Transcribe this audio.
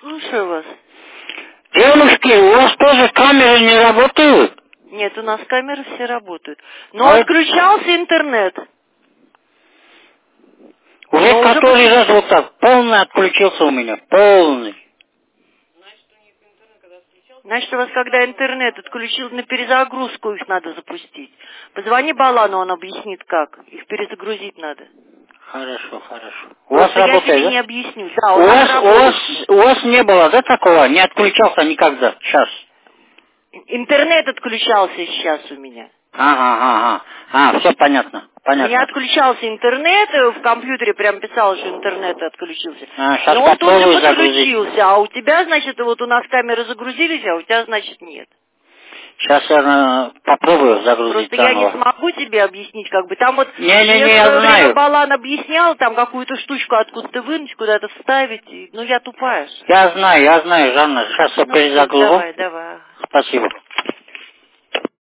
Слушаю вас. Девушки, у вас тоже камеры не работают? Нет, у нас камеры все работают. Но отключался интернет. Уже который раз вот так, полный отключился у меня, полный. Значит, у вас когда интернет отключил, на перезагрузку их надо запустить. Позвони Балану, он объяснит как. Их перезагрузить надо. Хорошо, хорошо. У Просто вас я работает, тебе да? не объясню. Да, у вас не было, да, такого? Не отключался никогда? Сейчас. интернет отключался сейчас у меня. Все понятно, У меня понятно. отключался интернет, в компьютере прям писал, что интернет отключился. Сейчас Но он тут же попробую загрузить. подключился, а у тебя, значит, вот у нас камеры загрузились, а у тебя, значит, нет. Сейчас я попробую загрузить Просто я не заново. смогу тебе объяснить, как бы. Там вот Не, мне в я свое время знаю. Балан объяснял, там какую-то штучку откуда-то вынуть, куда-то вставить. Ну, я тупая. Я знаю, Жанна. Сейчас я Ну, все, перезагружу. давай. Спасибо.